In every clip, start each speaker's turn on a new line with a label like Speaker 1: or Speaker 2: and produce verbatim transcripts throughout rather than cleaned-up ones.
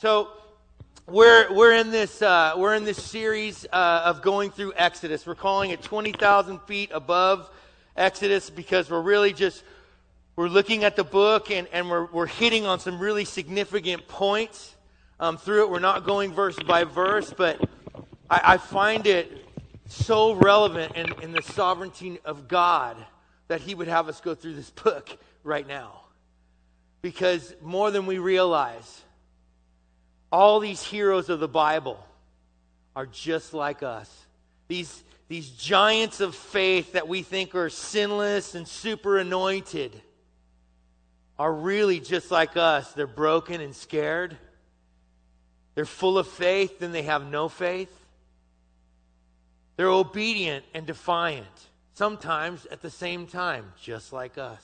Speaker 1: So we're we're in this uh, we're in this series uh, of going through Exodus. We're calling it twenty thousand feet above Exodus because we're really just we're looking at the book and, and we're we're hitting on some really significant points um, through it. We're not going verse by verse, but I, I find it so relevant in, in the sovereignty of God that He would have us go through this book right now, because more than we realize, all these heroes of the Bible are just like us. These, these giants of faith that we think are sinless and super anointed are really just like us. They're broken and scared. They're full of faith, then they have no faith. They're obedient and defiant, sometimes at the same time, just like us.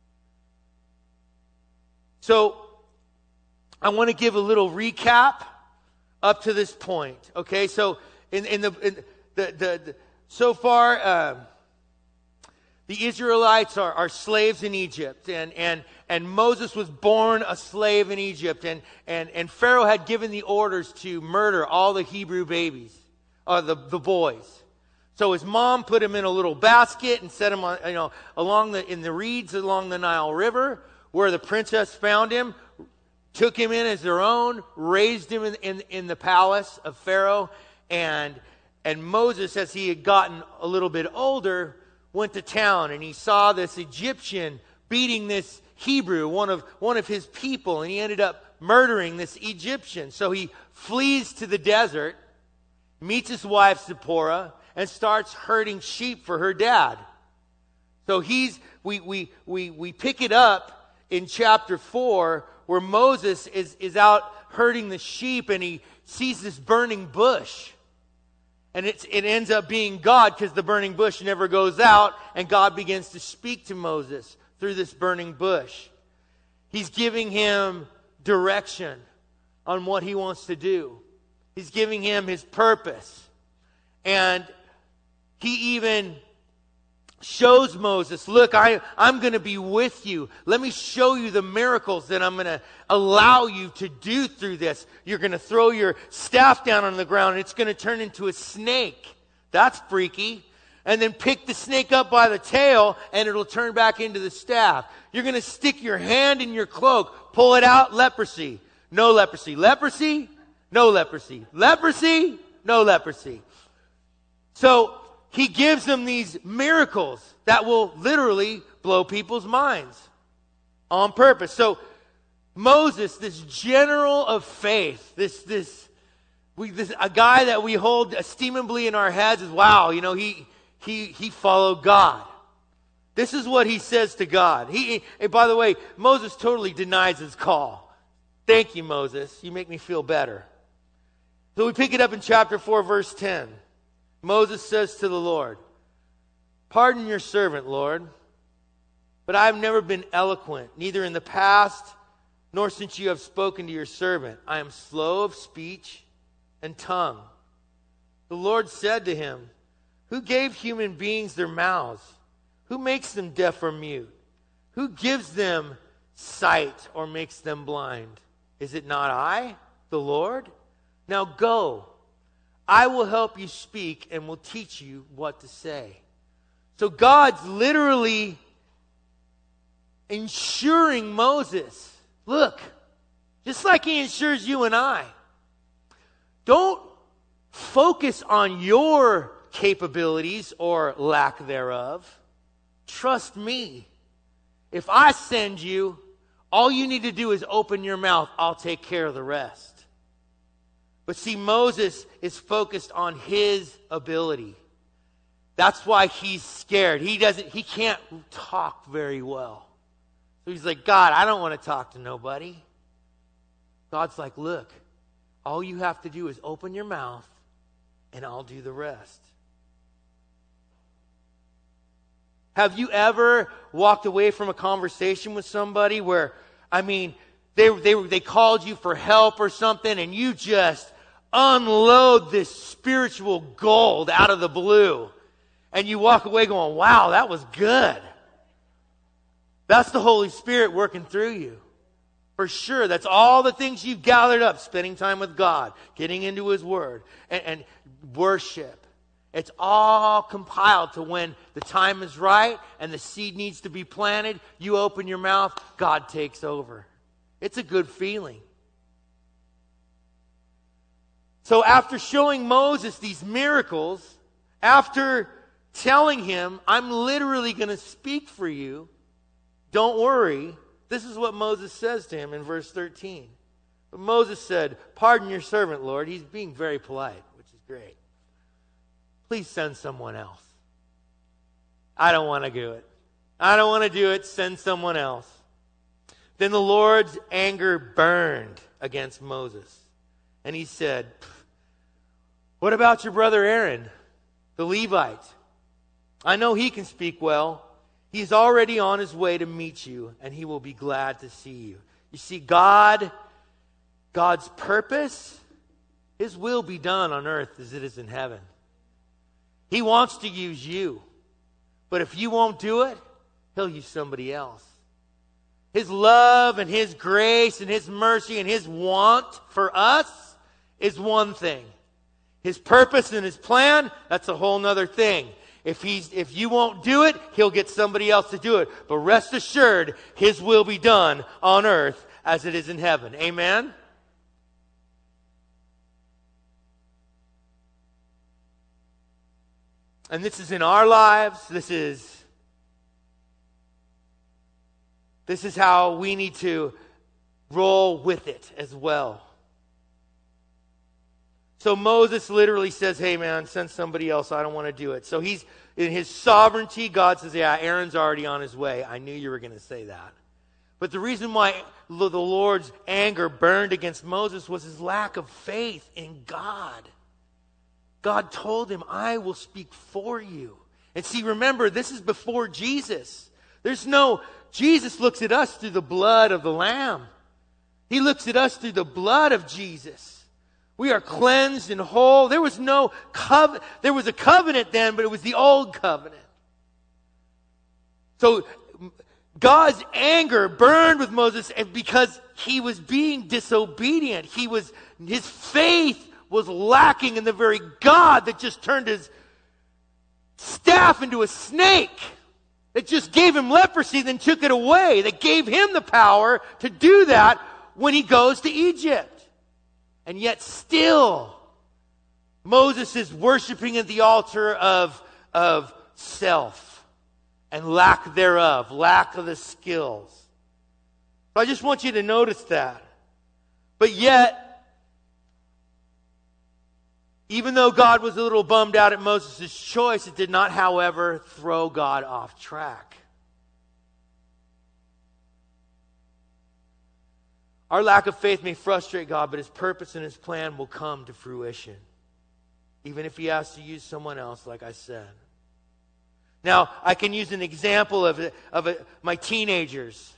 Speaker 1: So, I want to give a little recap up to this point. Okay, so in, in the in the, the, the so far, uh, the Israelites are, are slaves in Egypt, and and and Moses was born a slave in Egypt, and and and Pharaoh had given the orders to murder all the Hebrew babies, or the the boys. So his mom put him in a little basket and set him on, you know, along the in the reeds along the Nile River, where the princess found him. Took him in as their own, raised him in, in, in the palace of Pharaoh, and and Moses, as he had gotten a little bit older, went to town, and he saw this Egyptian beating this Hebrew, one of one of his people, and he ended up murdering this Egyptian. So he flees to the desert, meets his wife Zipporah, and starts herding sheep for her dad. So he's we we we we pick it up in chapter four, where Moses is, is out herding the sheep, and he sees this burning bush. And it's, it ends up being God, because the burning bush never goes out, and God begins to speak to Moses through this burning bush. He's giving him direction on what he wants to do. He's giving him his purpose. And he even shows Moses, look, I, I'm going to be with you. Let me show you the miracles that I'm going to allow you to do through this. You're going to throw your staff down on the ground, and it's going to turn into a snake. That's freaky. And then pick the snake up by the tail, and it'll turn back into the staff. You're going to stick your hand in your cloak, pull it out, leprosy. No leprosy. Leprosy? No leprosy. Leprosy? No leprosy. So he gives them these miracles that will literally blow people's minds on purpose. So Moses, this general of faith, this this we this a guy that we hold esteemably in our heads, is wow, you know, he he he followed God. This is what he says to God. He and by the way, Moses totally denies his call. Thank you, Moses. You make me feel better. So we pick it up in chapter four, verse ten. Moses says to the Lord, pardon your servant, Lord, but I have never been eloquent, neither in the past nor since you have spoken to your servant. I am slow of speech and tongue. The Lord said to him, who gave human beings their mouths? Who makes them deaf or mute? Who gives them sight or makes them blind? Is it not I, the Lord? Now go. I will help you speak and will teach you what to say. So God's literally ensuring Moses, look, just like he ensures you and I, don't focus on your capabilities or lack thereof. Trust me. If I send you, all you need to do is open your mouth. I'll take care of the rest. But see, Moses is focused on his ability. That's why he's scared. He doesn't, he can't talk very well. So he's like, God, I don't want to talk to nobody. God's like, look, all you have to do is open your mouth and I'll do the rest. Have you ever walked away from a conversation with somebody where, I mean, they, they, they called you for help or something, and you just unload this spiritual gold out of the blue, and you walk away going, wow, that was good. That's the Holy Spirit working through you. For sure, that's all the things you've gathered up, spending time with God, getting into His Word, and, and worship. It's all compiled to when the time is right and the seed needs to be planted, you open your mouth, God takes over. It's a good feeling. So after showing Moses these miracles, after telling him, I'm literally going to speak for you, don't worry, this is what Moses says to him in verse thirteen. But Moses said, pardon your servant, Lord. He's being very polite, which is great. Please send someone else. I don't want to do it. I don't want to do it. Send someone else. Then the Lord's anger burned against Moses. And he said, what about your brother Aaron, the Levite? I know he can speak well. He's already on his way to meet you, and he will be glad to see you. You see, God, God's purpose, His will be done on earth as it is in heaven. He wants to use you. But if you won't do it, He'll use somebody else. His love and His grace and His mercy and His want for us is one thing. His purpose and His plan, that's a whole nother thing. If he's, if you won't do it, He'll get somebody else to do it. But rest assured, His will be done on earth as it is in heaven. Amen? And this is in our lives. This is, this is how we need to roll with it as well. So Moses literally says, hey man, send somebody else. I don't want to do it. So he's, in His sovereignty, God says, yeah, Aaron's already on his way. I knew you were going to say that. But the reason why the Lord's anger burned against Moses was his lack of faith in God. God told him, I will speak for you. And see, remember, this is before Jesus. There's no, Jesus looks at us through the blood of the Lamb. He looks at us through the blood of Jesus. We are cleansed and whole. There was no covenant. There was a covenant then, but it was the old covenant. So God's anger burned with Moses because he was being disobedient. He was, his faith was lacking in the very God that just turned his staff into a snake. That just gave him leprosy, then took it away. That gave him the power to do that when he goes to Egypt. And yet still, Moses is worshiping at the altar of, of self and lack thereof, lack of the skills. I just want you to notice that. But yet, even though God was a little bummed out at Moses' choice, it did not, however, throw God off track. Our lack of faith may frustrate God, but His purpose and His plan will come to fruition. Even if He has to use someone else, like I said. Now, I can use an example of, of a, my teenagers.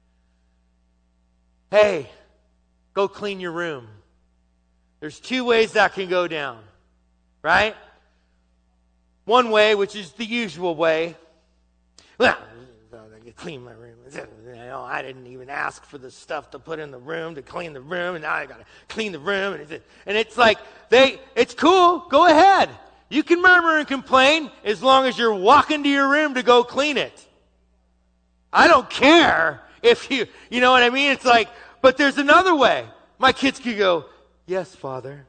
Speaker 1: Hey, go clean your room. There's two ways that can go down, right? One way, which is the usual way. Well, I can clean my room. You know, I didn't even ask for the stuff to put in the room to clean the room, and now I got to clean the room. And it's, and it's like, they, it's cool. Go ahead. You can murmur and complain as long as you're walking to your room to go clean it. I don't care if you, you know what I mean? It's like, but there's another way. My kids could go, yes, Father.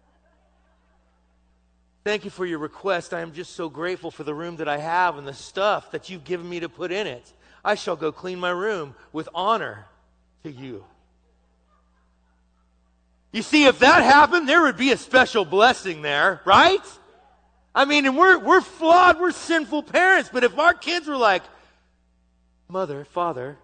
Speaker 1: Thank you for your request. I am just so grateful for the room that I have and the stuff that you've given me to put in it. I shall go clean my room with honor to you. You see, if that happened, there would be a special blessing there, right? I mean, and we're we're flawed, we're sinful parents, but if our kids were like, Mother, Father,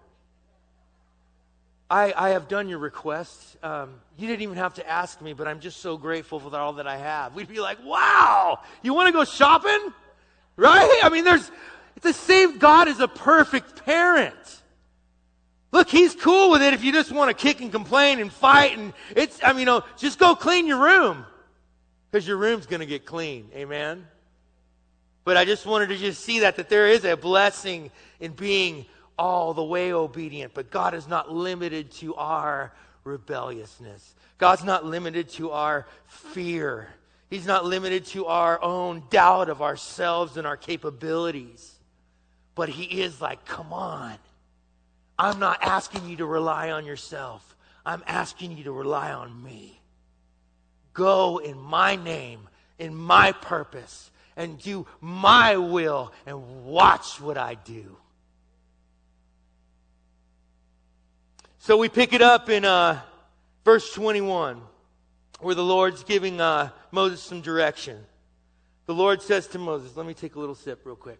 Speaker 1: I, I have done your request. Um, you didn't even have to ask me, but I'm just so grateful for all that I have. We'd be like, wow, you want to go shopping? Right? I mean, there's, it's the same. God is a perfect parent. Look, He's cool with it if you just want to kick and complain and fight. And it's, I mean, you know, just go clean your room. Because your room's going to get clean. Amen? But I just wanted to just see that, that there is a blessing in being all the way obedient. But God is not limited to our rebelliousness. God's not limited to our fear. He's not limited to our own doubt of ourselves and our capabilities. But he is like, come on. I'm not asking you to rely on yourself. I'm asking you to rely on me. Go in my name, in my purpose, and do my will, and watch what I do. So we pick it up in uh, verse twenty-one, where the Lord's giving uh, Moses some direction. The Lord says to Moses, let me take a little sip real quick.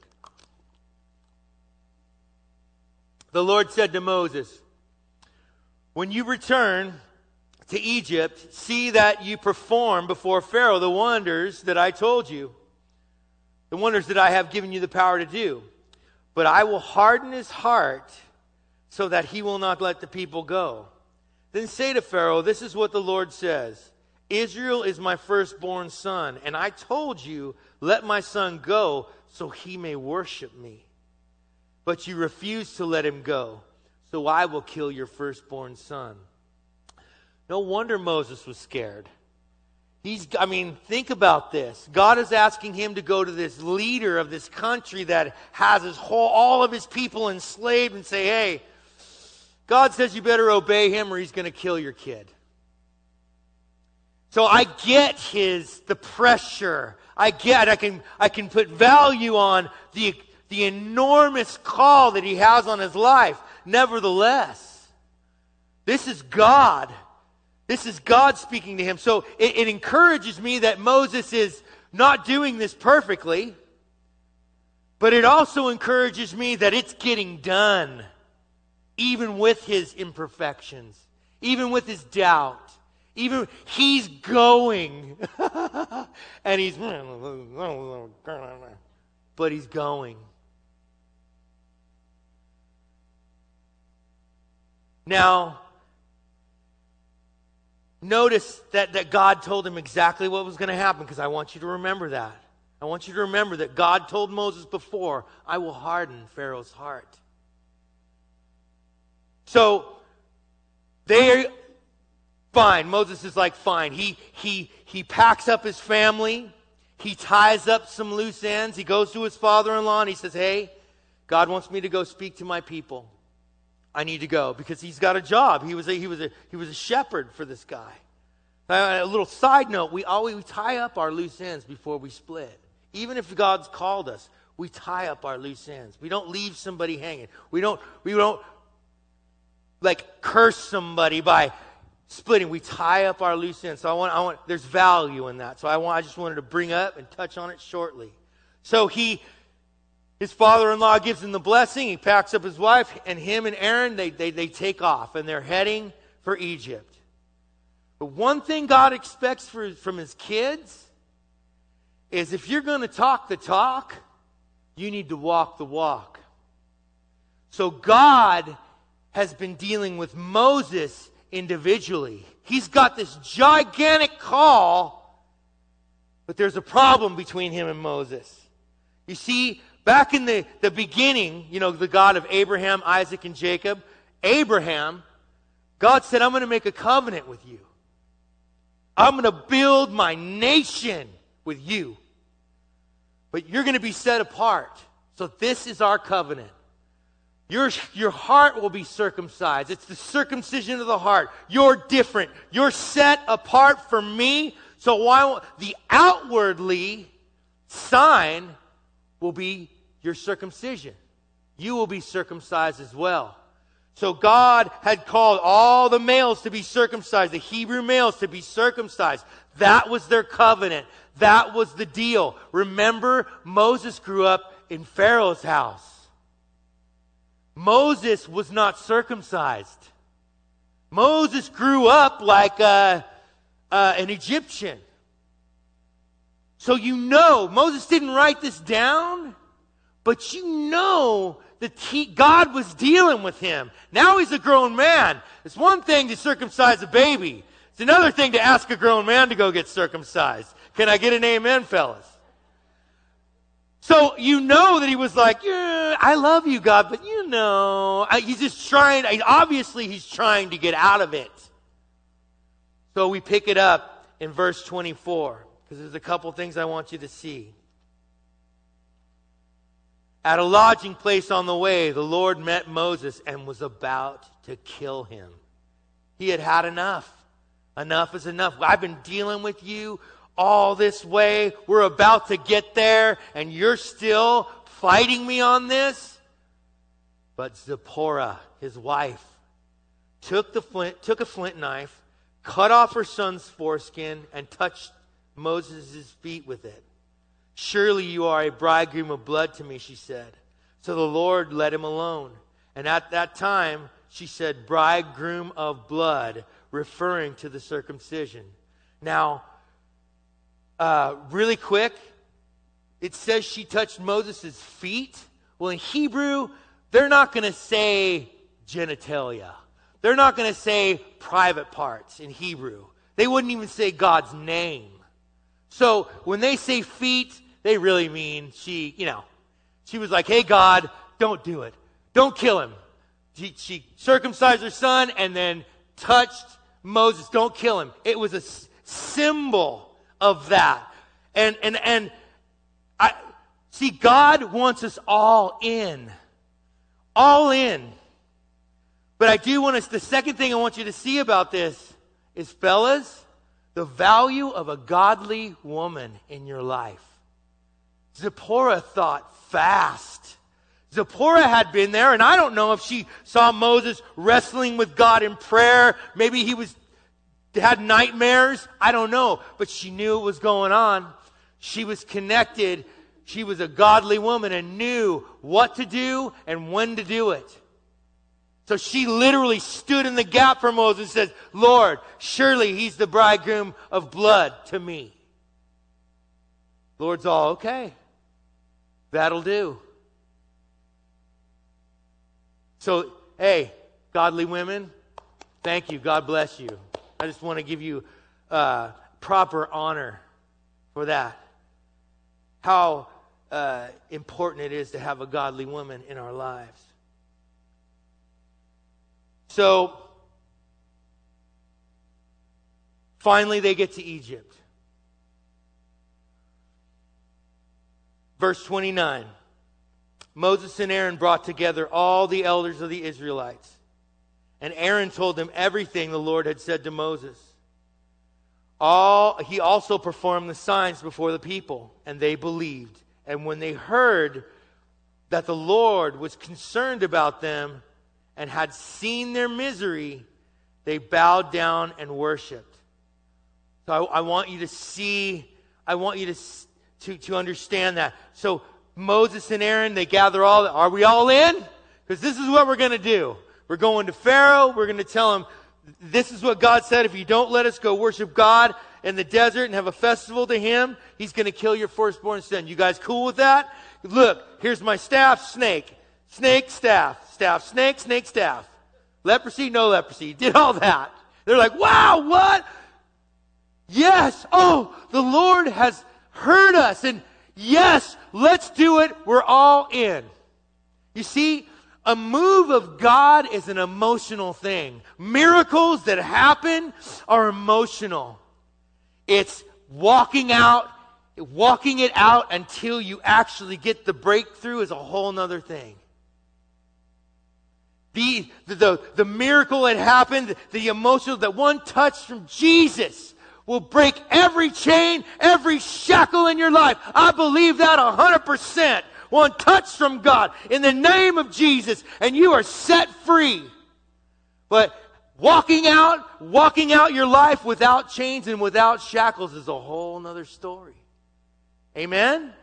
Speaker 1: The Lord said to Moses, when you return to Egypt, see that you perform before Pharaoh the wonders that I told you, the wonders that I have given you the power to do. But I will harden his heart so that he will not let the people go. Then say to Pharaoh, this is what the Lord says. Israel is my firstborn son, and I told you, let my son go so he may worship me. But you refuse to let him go, so I will kill your firstborn son. No wonder Moses was scared. He's, I mean, think about this. God is asking him to go to this leader of this country that has his whole, all of his people enslaved and say, hey, God says you better obey him or he's going to kill your kid. So I get his, the pressure. I get, I can, I can put value on the, the enormous call that he has on his life. Nevertheless, this is God. This is God speaking to him. So it, it encourages me that Moses is not doing this perfectly, but it also encourages me that it's getting done, even with his imperfections, even with his doubt. Even he's going, and he's, but he's going. Now, notice that, that God told him exactly what was going to happen, because I want you to remember that. I want you to remember that God told Moses before, I will harden Pharaoh's heart. So, they fine. Moses is like, fine. He, he, he packs up his family. He ties up some loose ends. He goes to his father-in-law and he says, hey, God wants me to go speak to my people. I need to go, because he's got a job. He was a, he was a, he was a shepherd for this guy. Uh, a little side note, we always we tie up our loose ends before we split. Even if God's called us, we tie up our loose ends. We don't leave somebody hanging. We don't, we don't like curse somebody by splitting. We tie up our loose ends. So I want, I want, there's value in that. So I want, I just wanted to bring up and touch on it shortly. So he, his father-in-law gives him the blessing. He packs up his wife, and him and Aaron, they, they, they take off, and they're heading for Egypt. But one thing God expects for, from his kids is if you're going to talk the talk, you need to walk the walk. So God has been dealing with Moses individually. He's got this gigantic call, but there's a problem between him and Moses. You see, back in the, the beginning, you know, the God of Abraham, Isaac, and Jacob, Abraham, God said, I'm going to make a covenant with you. I'm going to build my nation with you. But you're going to be set apart. So this is our covenant. Your, your heart will be circumcised. It's the circumcision of the heart. You're different. You're set apart from me. So why the outwardly sign will be your circumcision. You will be circumcised as well. So God had called all the males to be circumcised, the Hebrew males to be circumcised. That was their covenant. That was the deal. Remember, Moses grew up in Pharaoh's house. Moses was not circumcised. Moses grew up like a, uh, an Egyptian. So you know, Moses didn't write this down, but you know that he, God was dealing with him. Now he's a grown man. It's one thing to circumcise a baby. It's another thing to ask a grown man to go get circumcised. Can I get an amen, fellas? So you know that he was like, yeah, I love you, God, but you know, I, he's just trying, I, obviously he's trying to get out of it. So we pick it up in verse twenty-four, because there's a couple things I want you to see. At a lodging place on the way, the Lord met Moses and was about to kill him. He had had enough. Enough is enough. I've been dealing with you all this way. We're about to get there, and you're still fighting me on this? But Zipporah, his wife, took the flint, took a flint knife, cut off her son's foreskin, and touched Moses' feet with it. Surely you are a bridegroom of blood to me, she said. So the Lord let him alone. And at that time, she said, bridegroom of blood, referring to the circumcision. Now, uh, really quick, it says she touched Moses' feet. Well, in Hebrew, they're not going to say genitalia. They're not going to say private parts in Hebrew. They wouldn't even say God's name. So when they say feet, they really mean she, you know, she was like, hey, God, don't do it. Don't kill him. She, she circumcised her son and then touched Moses. Don't kill him. It was a s- symbol of that. And, and, and I see, God wants us all in. All in. But I do want us, the second thing I want you to see about this is, fellas, the value of a godly woman in your life. Zipporah thought fast. Zipporah had been there, and I don't know if she saw Moses wrestling with God in prayer. Maybe he was had nightmares. I don't know. But she knew what was going on. She was connected. She was a godly woman and knew what to do and when to do it. So she literally stood in the gap for Moses and said, Lord, surely he's the bridegroom of blood to me. Lord's all, okay, that'll do. So, hey, godly women, thank you. God bless you. I just want to give you uh, proper honor for that. How uh, important it is to have a godly woman in our lives. So, finally they get to Egypt. Verse twenty-nine. Moses and Aaron brought together all the elders of the Israelites. And Aaron told them everything the Lord had said to Moses. All, he also performed the signs before the people, and they believed. And when they heard that the Lord was concerned about them and had seen their misery, they bowed down and worshiped. So I, I want you to see, I want you to, to, to understand that. So Moses and Aaron, they gather all, are we all in? Because this is what we're going to do. We're going to Pharaoh. We're going to tell him, this is what God said. If you don't let us go worship God in the desert and have a festival to him, he's going to kill your firstborn son. You guys cool with that? Look, here's my staff, snake. Snake, staff. Staff, snake, snake, staff. Leprosy, no leprosy. Did all that. They're like, wow, what? Yes. Oh, the Lord has heard us. And yes, let's do it. We're all in. You see, a move of God is an emotional thing. Miracles that happen are emotional. It's walking out, walking it out until you actually get the breakthrough is a whole nother thing. The, the, the, the miracle that happened, the emotional, that one touch from Jesus will break every chain, every shackle in your life. I believe that a hundred percent. One touch from God in the name of Jesus, and you are set free. But walking out, walking out your life without chains and without shackles is a whole nother story. Amen?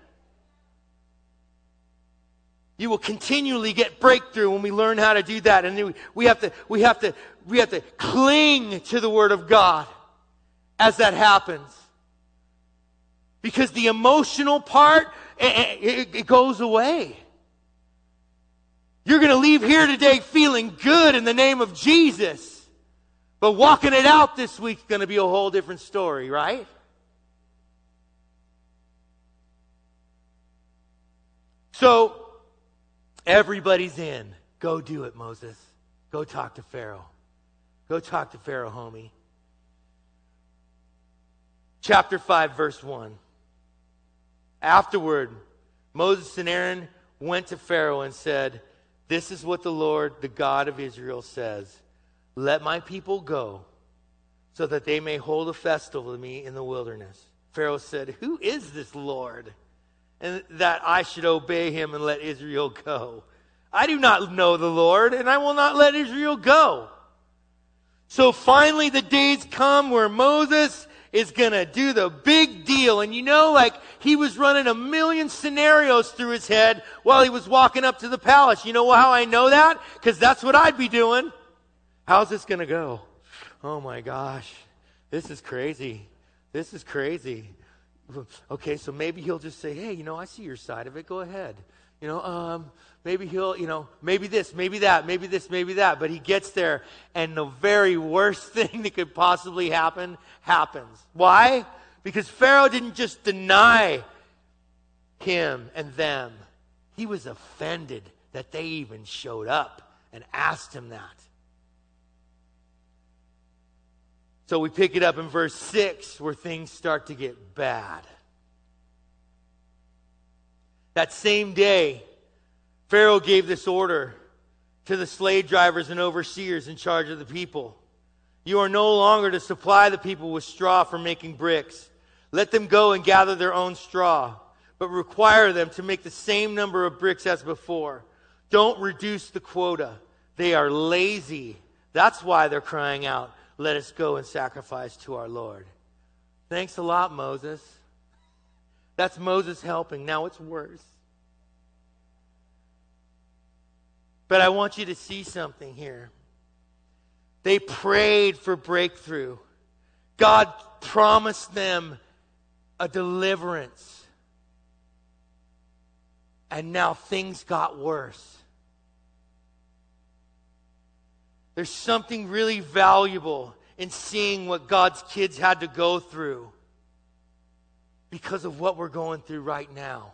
Speaker 1: You will continually get breakthrough when we learn how to do that. And we have to, we have to, we have to cling to the Word of God as that happens. Because the emotional part, it, it, it goes away. You're going to leave here today feeling good in the name of Jesus. But walking it out this week is going to be a whole different story, right? So everybody's in. Go do it, Moses. Go talk to Pharaoh. Go talk to Pharaoh, homie. Chapter five, verse one. Afterward, Moses and Aaron went to Pharaoh and said, "This is what the Lord, the God of Israel, says. Let my people go, so that they may hold a festival to me in the wilderness." Pharaoh said, "Who is this Lord, and that I should obey him and let Israel go? I do not know the Lord, and I will not let Israel go." So finally the days come where Moses is going to do the big deal. And you know, like, he was running a million scenarios through his head while he was walking up to the palace. You know how I know that? Because that's what I'd be doing. How's this going to go? Oh my gosh. This is crazy. This is crazy. Okay, so maybe he'll just say, "Hey, you know, I see your side of it. Go ahead." You know, um, maybe he'll, you know, maybe this, maybe that, maybe this, maybe that. But he gets there, and the very worst thing that could possibly happen, happens. Why? Because Pharaoh didn't just deny him and them. He was offended that they even showed up and asked him that. So we pick it up in verse six, where things start to get bad. That same day, Pharaoh gave this order to the slave drivers and overseers in charge of the people. "You are no longer to supply the people with straw for making bricks. Let them go and gather their own straw, but require them to make the same number of bricks as before. Don't reduce the quota. They are lazy. That's why they're crying out, 'Let us go and sacrifice to our Lord.'" Thanks a lot, Moses. That's Moses helping. Now it's worse. But I want you to see something here. They prayed for breakthrough. God promised them a deliverance. And now things got worse. There's something really valuable in seeing what God's kids had to go through because of what we're going through right now.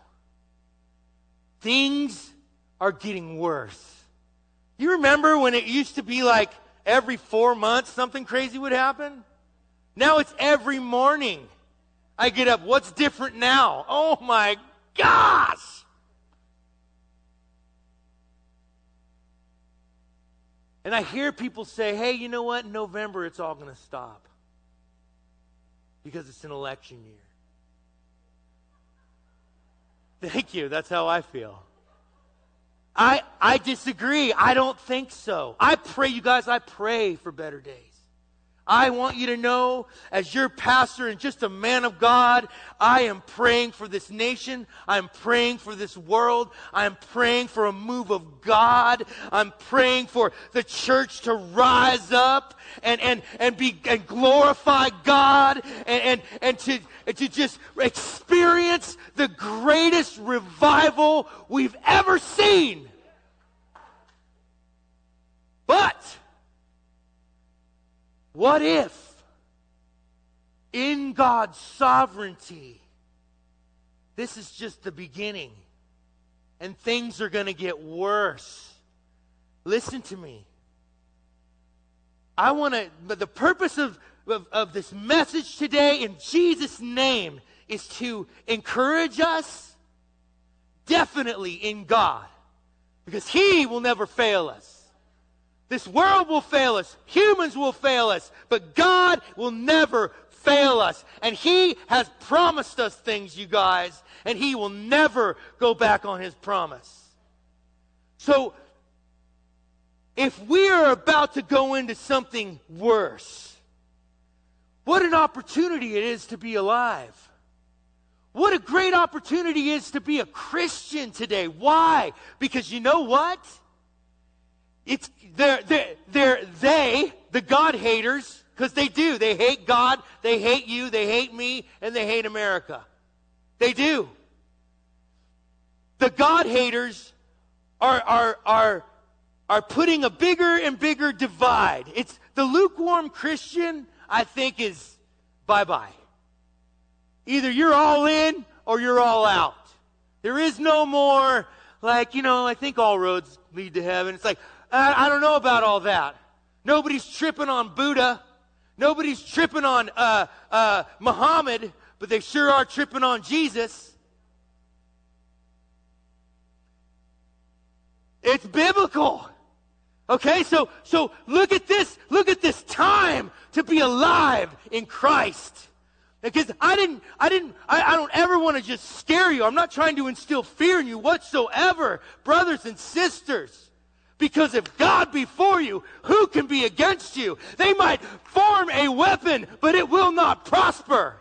Speaker 1: Things are getting worse. You remember when it used to be like every four months something crazy would happen? Now it's every morning. I get up. What's different now? Oh my gosh! And I hear people say, "Hey, you know what? In November it's all going to stop because it's an election year." Thank you. That's how I feel. I I disagree. I don't think so. I pray, you guys, I pray for better days. I want you to know, as your pastor and just a man of God, I am praying for this nation. I'm praying for this world. I'm praying for a move of God. I'm praying for the church to rise up and, and, and be and glorify God and, and, and to and to just experience the greatest revival we've ever seen. But what if, in God's sovereignty, this is just the beginning and things are going to get worse? Listen to me. I want to, but the purpose of, of, of this message today in Jesus' name is to encourage us, definitely in God, because He will never fail us. This world will fail us. Humans will fail us. But God will never fail us. And He has promised us things, you guys. And He will never go back on His promise. So, if we are about to go into something worse, what an opportunity it is to be alive. What a great opportunity it is to be a Christian today. Why? Because you know what? It's they're, they're, they're, they, the God haters, because they do. They hate God, they hate you, they hate me, and they hate America. They do. The God haters are, are, are, are putting a bigger and bigger divide. It's the lukewarm Christian, I think, is bye-bye. Either you're all in or you're all out. There is no more, like, you know, I think all roads lead to heaven. It's like, I, I don't know about all that. Nobody's tripping on Buddha. Nobody's tripping on uh, uh, Muhammad, but they sure are tripping on Jesus. It's biblical. Okay, so so look at this, look at this time to be alive in Christ. Because I didn't, I didn't, I, I don't ever want to just scare you. I'm not trying to instill fear in you whatsoever, brothers and sisters. Because if God be for you, who can be against you? They might form a weapon, but it will not prosper.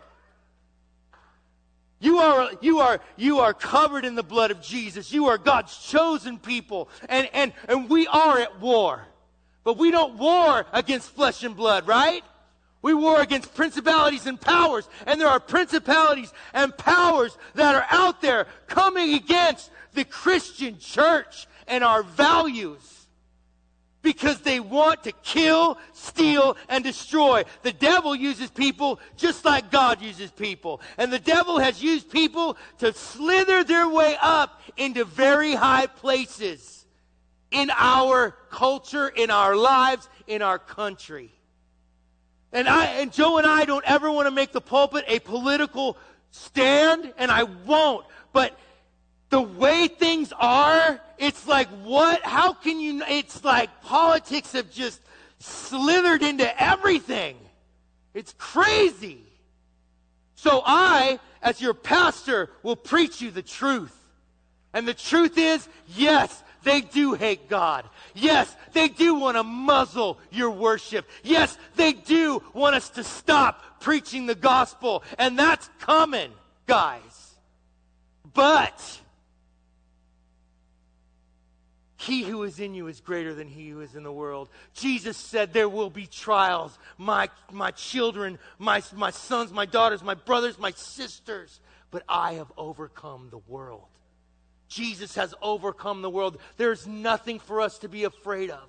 Speaker 1: You are, you are, you are covered in the blood of Jesus. You are God's chosen people. And, and, and we are at war. But we don't war against flesh and blood, right? We war against principalities and powers. And there are principalities and powers that are out there coming against the Christian church and our values. Because they want to kill, steal, and destroy. The devil uses people just like God uses people. And the devil has used people to slither their way up into very high places in our culture, in our lives, in our country. And I and Joe and I don't ever want to make the pulpit a political stand, and I won't. But the way things are, it's like, what? How can you? It's like politics have just slithered into everything. It's crazy. So I, as your pastor, will preach you the truth. And the truth is, yes, they do hate God. Yes, they do want to muzzle your worship. Yes, they do want us to stop preaching the gospel. And that's coming, guys. But he who is in you is greater than he who is in the world. Jesus said there will be trials. My, my children, my, my sons, my daughters, my brothers, my sisters. But I have overcome the world. Jesus has overcome the world. There's nothing for us to be afraid of.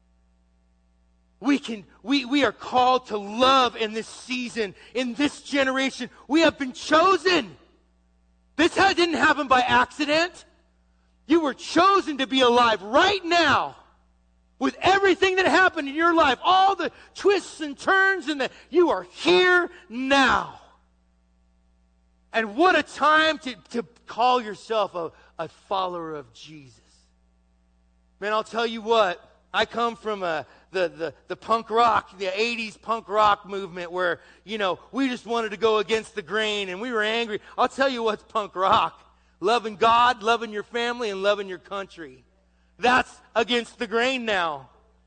Speaker 1: We can, we, we are called to love in this season, in this generation. We have been chosen. This didn't happen by accident. You were chosen to be alive right now with everything that happened in your life, all the twists and turns, and the, you are here now. And what a time to, to call yourself a, a follower of Jesus. Man, I'll tell you what, I come from a, the, the, the punk rock, the eighties punk rock movement where, you know, we just wanted to go against the grain and we were angry. I'll tell you what's punk rock. Loving God, loving your family, and loving your country. That's against the grain now.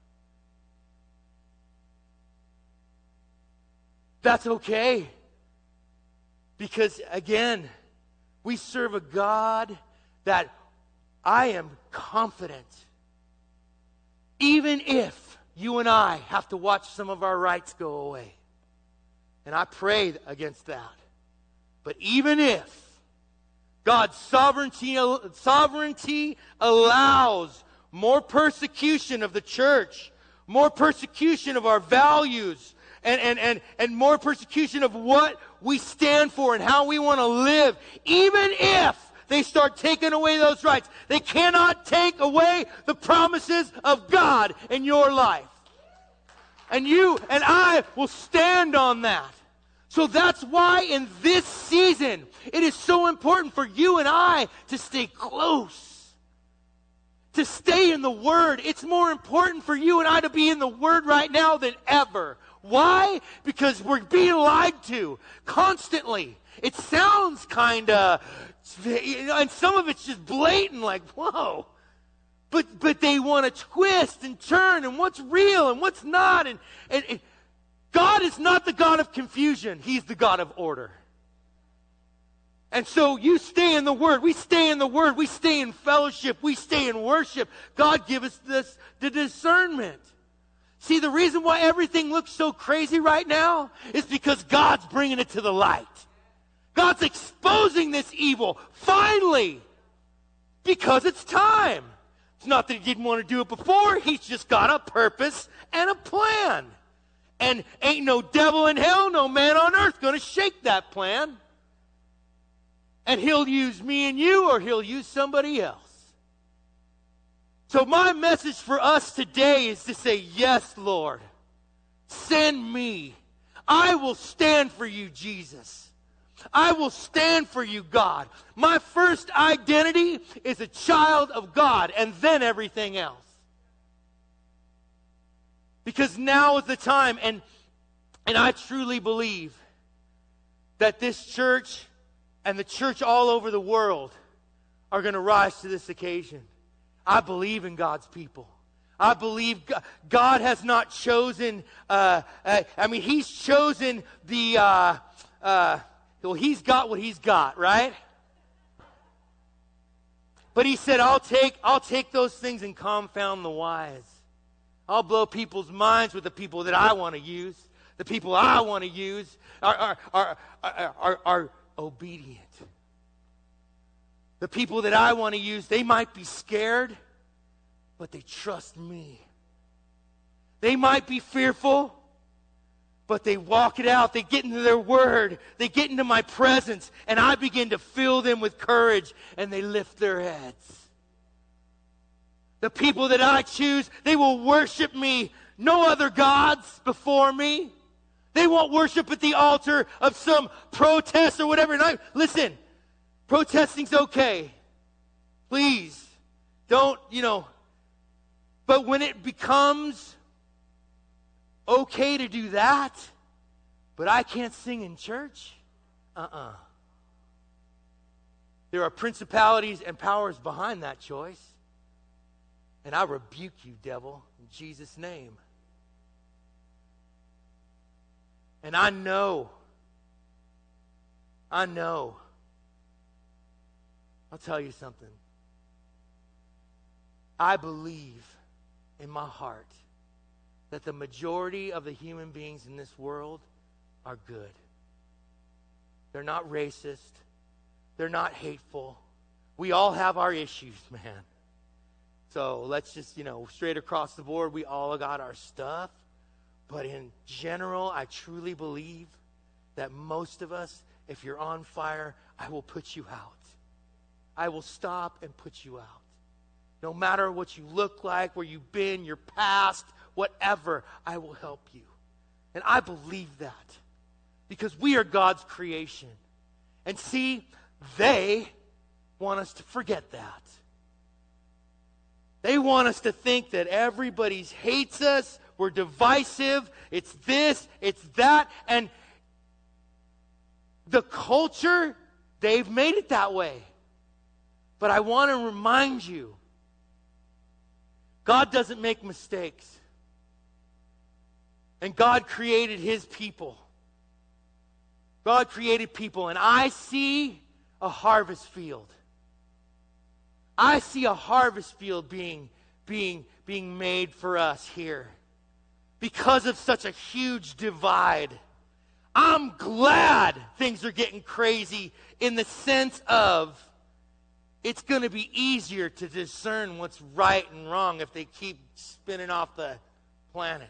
Speaker 1: That's okay. Because, again, we serve a God that I am confident, even if you and I have to watch some of our rights go away. And I pray against that. But even if God's sovereignty, sovereignty allows more persecution of the church, more persecution of our values, and, and, and, and more persecution of what we stand for and how we want to live. Even if they start taking away those rights, they cannot take away the promises of God in your life. And you and I will stand on that. So that's why in this season, it is so important for you and I to stay close, to stay in the Word. It's more important for you and I to be in the Word right now than ever. Why? Because we're being lied to constantly. It sounds kind of, and some of it's just blatant, like, whoa. But but they want to twist and turn, and what's real and what's not. And, and, and God is not the God of confusion. He's the God of order. And so you stay in the Word. We stay in the Word. We stay in fellowship. We stay in worship. God give us this, the discernment. See, the reason why everything looks so crazy right now is because God's bringing it to the light. God's exposing this evil, finally, because it's time. It's not that he didn't want to do it before. He's just got a purpose and a plan. And ain't no devil in hell, no man on earth going to shake that plan. And he'll use me and you, or he'll use somebody else. So my message for us today is to say, yes, Lord, send me. I will stand for you, Jesus. I will stand for you, God. My first identity is a child of God, and then everything else. Because now is the time, and, and I truly believe that this church and the church all over the world are going to rise to this occasion. I believe in God's people. I believe God has not chosen, uh, uh, I mean, He's chosen the, uh, uh, well, He's got what He's got, right? But He said, I'll take, I'll take those things and confound the wise. I'll blow people's minds with the people that I want to use. The people I want to use are, are, are, are, are, are obedient. The people that I want to use, they might be scared, but they trust me. They might be fearful, but they walk it out. They get into their word. They get into my presence, and I begin to fill them with courage, and they lift their heads. The people that I choose, they will worship me. No other gods before me. They won't worship at the altar of some protest or whatever. And I, listen, protesting's okay. Please, don't, you know. But when it becomes okay to do that, but I can't sing in church, uh-uh. There are principalities and powers behind that choice. And I rebuke you, devil, in Jesus' name. And I know, I know, I'll tell you something. I believe in my heart that the majority of the human beings in this world are good. They're not racist. They're not hateful. We all have our issues, man. So let's just, you know, straight across the board, we all got our stuff. But in general, I truly believe that most of us, if you're on fire, I will put you out. I will stop and put you out. No matter what you look like, where you've been, your past, whatever, I will help you. And I believe that because we are God's creation. And see, they want us to forget that. They want us to think that everybody hates us, we're divisive, it's this, it's that, and the culture, they've made it that way. But I want to remind you, God doesn't make mistakes. And God created His people. God created people, and I see a harvest field. I see a harvest field being, being, being made for us here because of such a huge divide. I'm glad things are getting crazy in the sense of it's going to be easier to discern what's right and wrong if they keep spinning off the planet.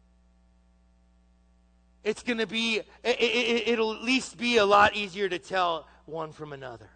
Speaker 1: It's going to be, it, it, it'll at least be a lot easier to tell one from another.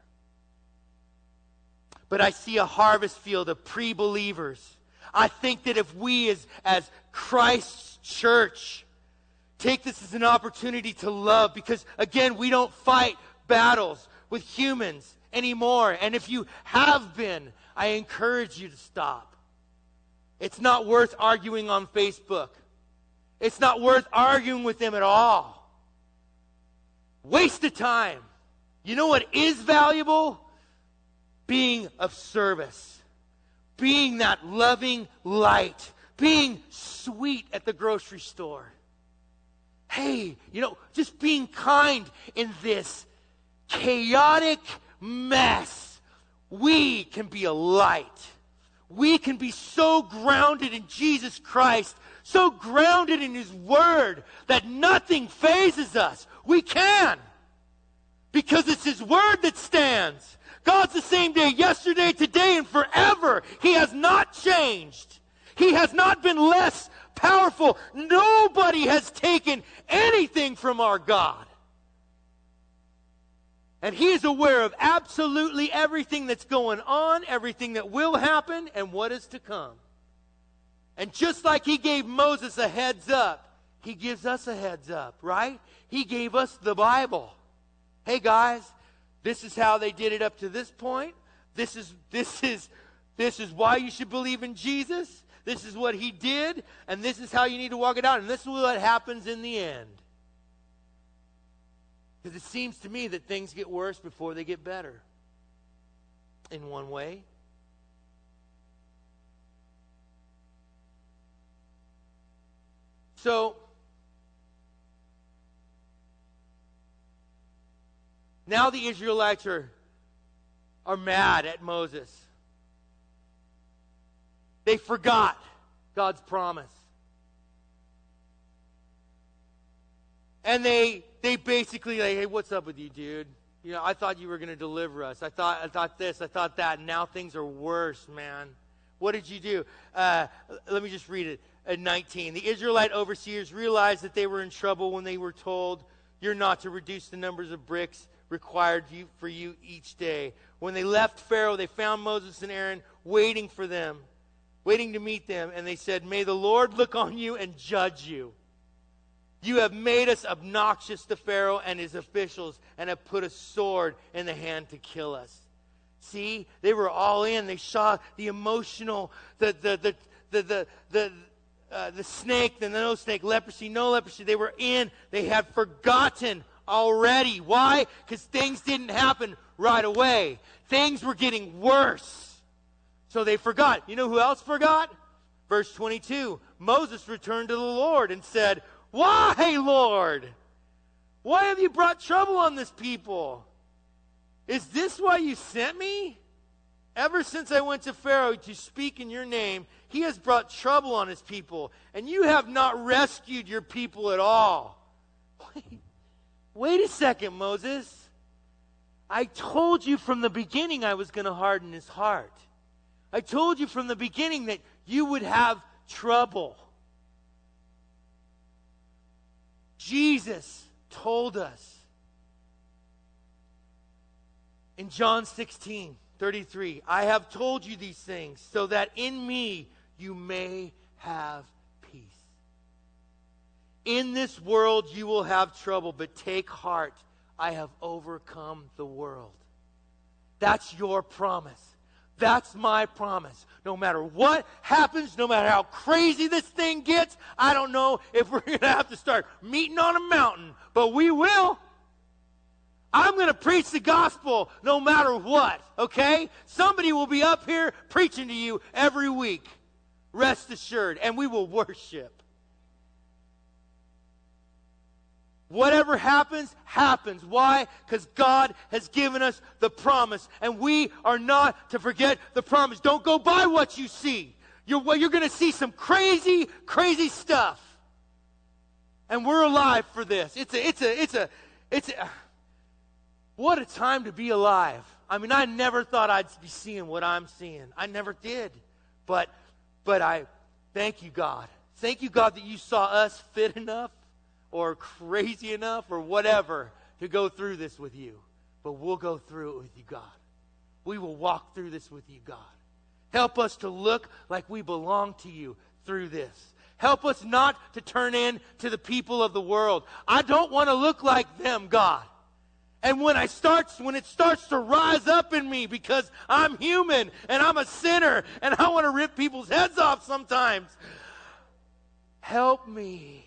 Speaker 1: But I see a harvest field of pre-believers. I think that if we as, as Christ's church take this as an opportunity to love, because again, we don't fight battles with humans anymore. And if you have been, I encourage you to stop. It's not worth arguing on Facebook. It's not worth arguing with them at all. Waste of time. You know what is valuable? Being of service. Being that loving light. Being sweet at the grocery store. Hey, you know, just being kind in this chaotic mess. We can be a light. We can be so grounded in Jesus Christ, so grounded in His Word that nothing phases us. We can. Because it's His Word that stands. God's the same day yesterday, today, and forever. He has not changed. He has not been less powerful. Nobody has taken anything from our God. And he is aware of absolutely everything that's going on, everything that will happen, and what is to come. And just like he gave Moses a heads up, he gives us a heads up, right? He gave us the Bible. Hey guys, this is how they did it up to this point. This is this is this is why you should believe in Jesus. This is what he did, and this is how you need to walk it out, and this is what happens in the end. Because it seems to me that things get worse before they get better. In one way. So, now the Israelites are, are mad at Moses. They forgot God's promise. And they they basically like, hey, what's up with you, dude? You know, I thought you were going to deliver us. I thought I thought this, I thought that, and now things are worse, man. What did you do? Uh, let me just read it. At nineteen, the Israelite overseers realized that they were in trouble when they were told, you're not to reduce the numbers of bricks required you, for you each day. When they left Pharaoh, they found Moses and Aaron waiting for them, waiting to meet them, and they said, may the Lord look on you and judge you. You have made us obnoxious to Pharaoh and his officials and have put a sword in the hand to kill us. See, they were all in. They saw the emotional, the the the the the the, uh, the snake, the no snake, leprosy, no leprosy. They were in. They had forgotten already. Why? Because things didn't happen right away. Things were getting worse. So they forgot. You know who else forgot? Verse twenty-two. Moses returned to the Lord and said, why, Lord? Why have you brought trouble on this people? Is this why you sent me? Ever since I went to Pharaoh to speak in your name, he has brought trouble on his people, and you have not rescued your people at all. Wait, wait a second, Moses. I told you from the beginning I was going to harden his heart. I told you from the beginning that you would have trouble. Jesus told us in John sixteen thirty-three, I have told you these things so that in me you may have peace. In this world you will have trouble, but take heart, I have overcome the world. That's your promise. That's my promise. No matter what happens, no matter how crazy this thing gets, I don't know if we're going to have to start meeting on a mountain, but we will. I'm going to preach the gospel no matter what, okay? Somebody will be up here preaching to you every week. Rest assured. And we will worship. Whatever happens, happens. Why? Because God has given us the promise. And we are not to forget the promise. Don't go by what you see. You're, well, you're going to see some crazy, crazy stuff. And we're alive for this. It's a, it's a, it's a, it's a, what a time to be alive. I mean, I never thought I'd be seeing what I'm seeing. I never did. But, but I thank you, God. Thank you, God, that you saw us fit enough or crazy enough or whatever to go through this with you. But we'll go through it with you, God. We will walk through this with you, God. Help us to look like we belong to you through this. Help us not to turn in to the people of the world. I don't want to look like them, God. And when I starts, when it starts to rise up in me because I'm human and I'm a sinner and I want to rip people's heads off sometimes, help me.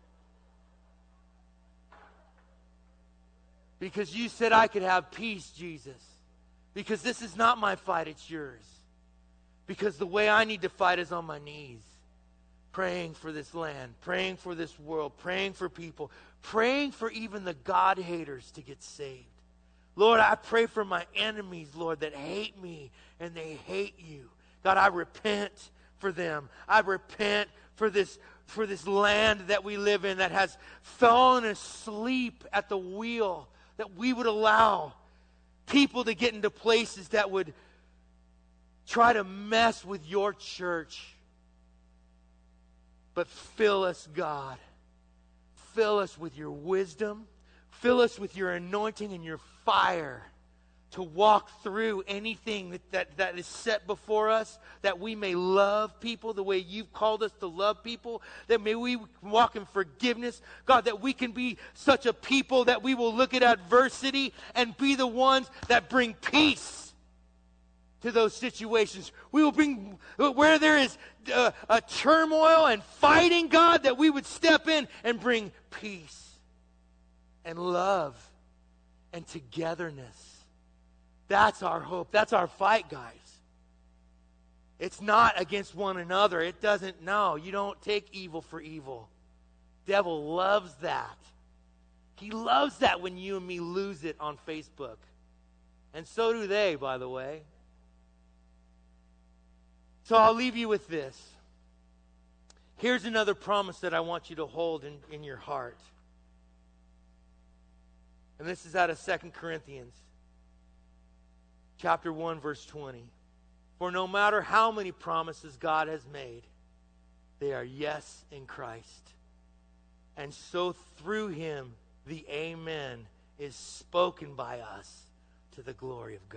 Speaker 1: Because you said I could have peace, Jesus. Because this is not my fight, it's yours. Because the way I need to fight is on my knees. Praying for this land, praying for this world, praying for people, praying for even the God haters to get saved. Lord, I pray for my enemies, Lord, that hate me and they hate you. God, I repent for them. I repent for this, for this land that we live in that has fallen asleep at the wheel, that we would allow people to get into places that would try to mess with your church. But fill us, God. Fill us with your wisdom. Fill us with your anointing and your fire to walk through anything that, that, that is set before us, that we may love people the way you've called us to love people, that may we walk in forgiveness. God, that we can be such a people that we will look at adversity and be the ones that bring peace to those situations. We will bring, where there is uh, a turmoil and fighting, God, that we would step in and bring peace and love and togetherness. That's our hope. That's our fight, guys. It's not against one another. It doesn't, no, you don't take evil for evil. Devil loves that. He loves that when you and me lose it on Facebook. And so do they, by the way. So I'll leave you with this. Here's another promise that I want you to hold in, in your heart. And this is out of Second Corinthians. Chapter one, verse twenty. For no matter how many promises God has made, they are yes in Christ. And so through him, the amen is spoken by us to the glory of God.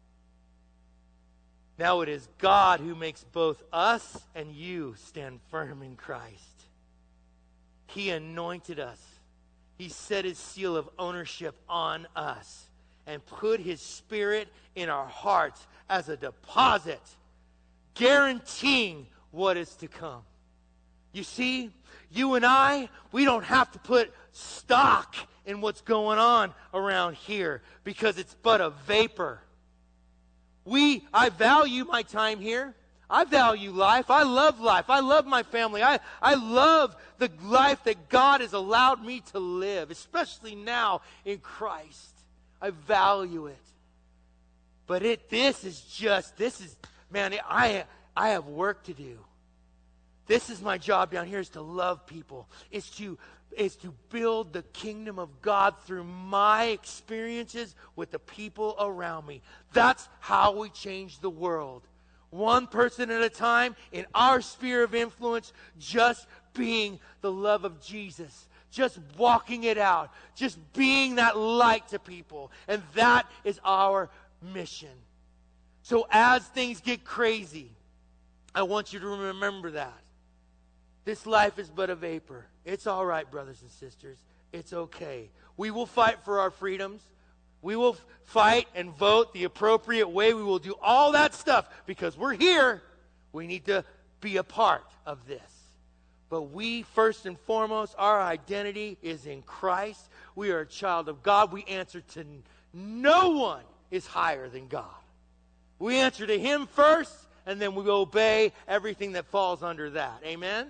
Speaker 1: Now it is God who makes both us and you stand firm in Christ. He anointed us. He set his seal of ownership on us and put his Spirit in our hearts as a deposit, guaranteeing what is to come. You see, you and I, we don't have to put stock in what's going on around here because it's but a vapor. We, I value my time here. I value life. I love life. I love my family. I, I love the life that God has allowed me to live, especially now in Christ. I value it. But it, this is just, this is, man, I, I have work to do. This is my job down here, is to love people. Is to, is to build the kingdom of God through my experiences with the people around me. That's how we change the world. One person at a time in our sphere of influence, just being the love of Jesus. Just walking it out. Just being that light to people. And that is our mission. So as things get crazy, I want you to remember that. This life is but a vapor. It's all right, brothers and sisters. It's okay. We will fight for our freedoms. We will f- fight and vote the appropriate way. We will do all that stuff because we're here. We need to be a part of this. But we, first and foremost, our identity is in Christ. We are a child of God. We answer to n- no one is higher than God. We answer to him first, and then we obey everything that falls under that. Amen?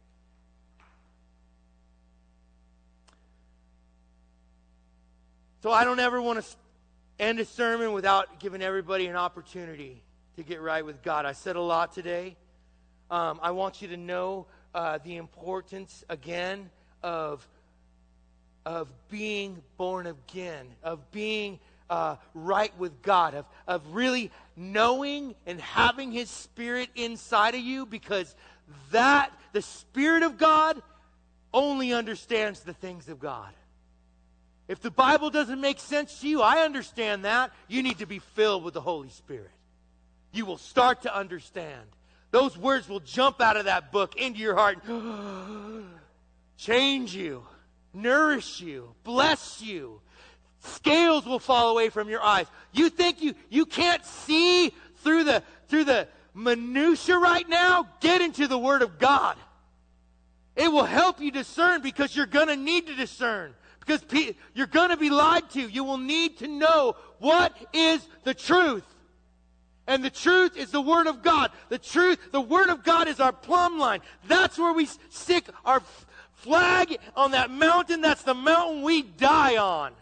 Speaker 1: So I don't ever want to end a sermon without giving everybody an opportunity to get right with God. I said a lot today. Um, I want you to know uh, the importance, again, of, of being born again, of being uh, right with God, of, of really knowing and having his Spirit inside of you, because that, the Spirit of God, only understands the things of God. If the Bible doesn't make sense to you, I understand that. You need to be filled with the Holy Spirit. You will start to understand. Those words will jump out of that book into your heart, change you, nourish you, bless you. Scales will fall away from your eyes. You think you, you can't see through the, through the minutia right now? Get into the Word of God. It will help you discern, because you're going to need to discern. Because pe- you're going to be lied to. You will need to know what is the truth. And the truth is the Word of God. The truth, the Word of God is our plumb line. That's where we stick our f- flag on that mountain. That's the mountain we die on,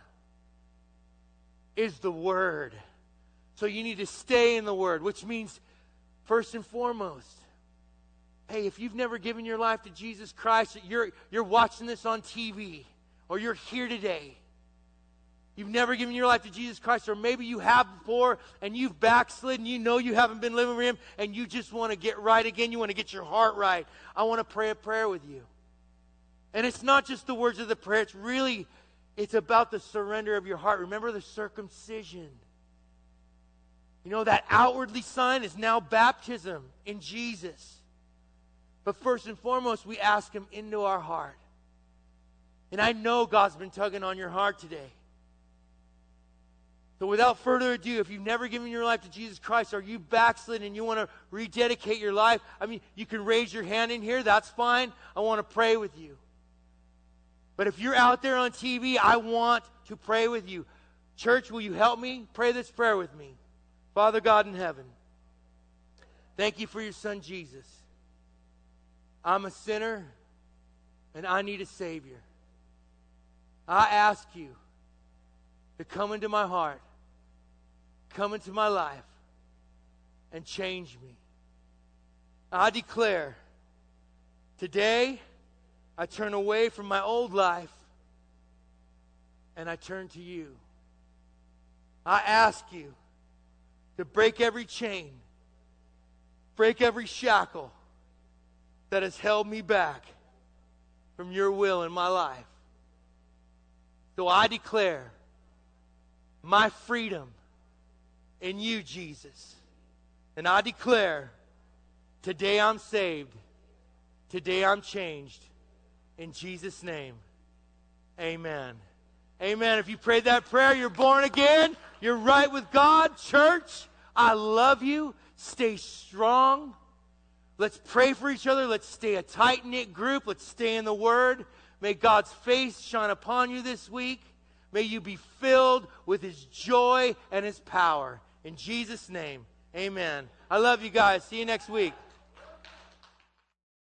Speaker 1: is the Word. So you need to stay in the Word, which means, first and foremost, hey, if you've never given your life to Jesus Christ, you're, you're watching this on T V, or you're here today, you've never given your life to Jesus Christ, or maybe you have before and you've backslid and you know you haven't been living with him and you just want to get right again, you want to get your heart right, I want to pray a prayer with you. And it's not just the words of the prayer, it's really, It's about the surrender of your heart. Remember the circumcision. You know, that outwardly sign is now baptism in Jesus. But first and foremost, we ask Him into our heart. And I know God's been tugging on your heart today. So without further ado, if you've never given your life to Jesus Christ, or you backslid and you want to rededicate your life, I mean, you can raise your hand in here. That's fine. I want to pray with you. But if you're out there on T V, I want to pray with you. Church, will you help me? Pray this prayer with me. Father God in heaven, thank you for your Son Jesus. I'm a sinner and I need a Savior. I ask you to come into my heart, come into my life, and change me. I declare, today, I turn away from my old life, and I turn to you. I ask you to break every chain, break every shackle that has held me back from your will in my life. So I declare my freedom in you, Jesus. And I declare, today I'm saved. Today I'm changed. In Jesus' name, amen. Amen. If you prayed that prayer, you're born again. You're right with God. Church, I love you. Stay strong. Let's pray for each other. Let's stay a tight-knit group. Let's stay in the Word. May God's face shine upon you this week. May you be filled with His joy and His power. In Jesus' name, amen. I love you guys. See you next week.